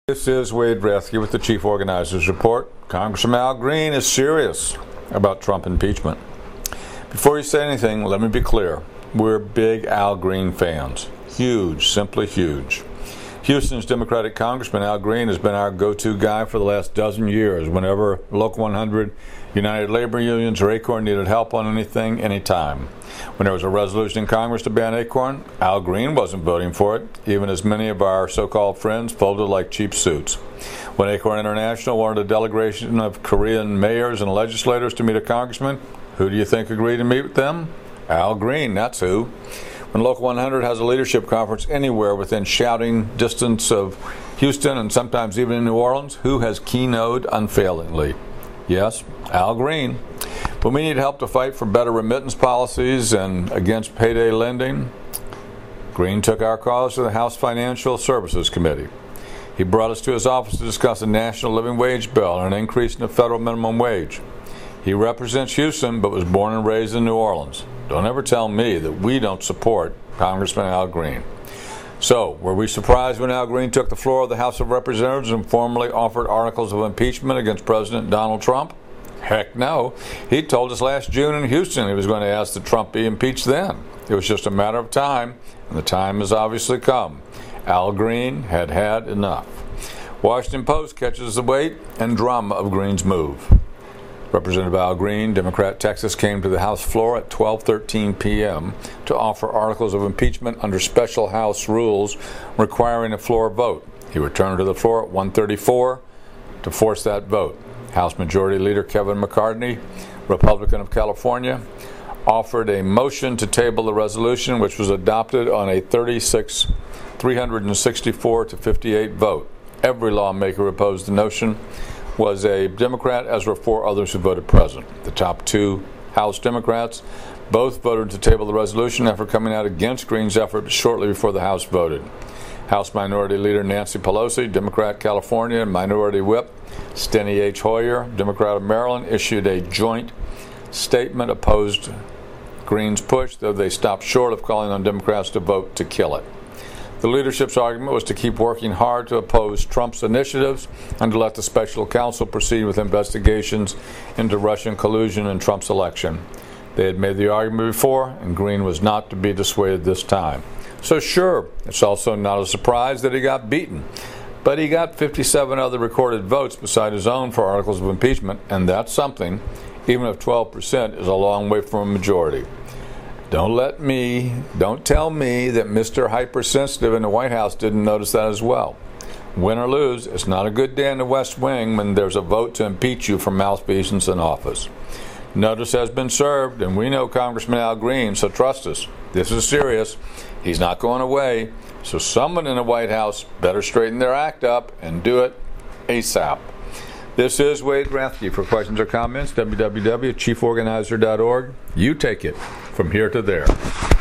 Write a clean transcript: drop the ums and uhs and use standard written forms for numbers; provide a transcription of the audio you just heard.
This is Wade Rathke with the Chief Organizers Report. Congressman Al Green is serious about Trump impeachment. Before you say anything, let me be clear. We're big Al Green fans. Huge, simply huge. Houston's Democratic Congressman Al Green has been our go-to guy for the last dozen years whenever Local 100, United Labor Unions, or ACORN needed help on anything, anytime. When there was a resolution in Congress to ban ACORN, Al Green wasn't voting for it, even as many of our so-called friends folded like cheap suits. When ACORN International wanted a delegation of Korean mayors and legislators to meet a congressman, who do you think agreed to meet with them? Al Green, that's who. When Local 100 has a leadership conference anywhere within shouting distance of Houston and sometimes even in New Orleans, who has keynoted unfailingly? Yes, Al Green. When we need help to fight for better remittance policies and against payday lending, Green took our cause to the House Financial Services Committee. He brought us to his office to discuss a national living wage bill and an increase in the federal minimum wage. He represents Houston but was born and raised in New Orleans. Don't ever tell me that we don't support Congressman Al Green. So, were we surprised when Al Green took the floor of the House of Representatives and formally offered articles of impeachment against President Donald Trump? Heck no. He told us last June in Houston he was going to ask that Trump be impeached then. It was just a matter of time, and the time has obviously come. Al Green had had enough. Washington Post catches the weight and drama of Green's move. Representative Al Green, Democrat Texas, came to the House floor at 12:13 p.m. to offer articles of impeachment under special House rules requiring a floor vote. He returned to the floor at 1:34 to force that vote. House Majority Leader Kevin McCarthy, Republican of California, offered a motion to table the resolution, which was adopted on a 364 to 58 vote. Every lawmaker opposed the notion was a Democrat, as were four others who voted present. The top two House Democrats both voted to table the resolution after coming out against Green's effort shortly before the House voted. House Minority Leader Nancy Pelosi, Democrat California, and Minority Whip Steny H. Hoyer, Democrat of Maryland, issued a joint statement opposed Green's push, though they stopped short of calling on Democrats to vote to kill it. The leadership's argument was to keep working hard to oppose Trump's initiatives and to let the special counsel proceed with investigations into Russian collusion in Trump's election. They had made the argument before, and Green was not to be dissuaded this time. So sure, it's also not a surprise that he got beaten. But he got 57 other recorded votes beside his own for articles of impeachment, and that's something, even if 12% is a long way from a majority. Don't tell me that Mr. Hypersensitive in the White House didn't notice that as well. Win or lose, it's not a good day in the West Wing when there's a vote to impeach you for malfeasance in office. Notice has been served, and we know Congressman Al Green, so trust us. This is serious. He's not going away. So someone in the White House better straighten their act up and do it ASAP. This is Wade Rathke. For questions or comments, www.chieforganizer.org. You take it from here to there.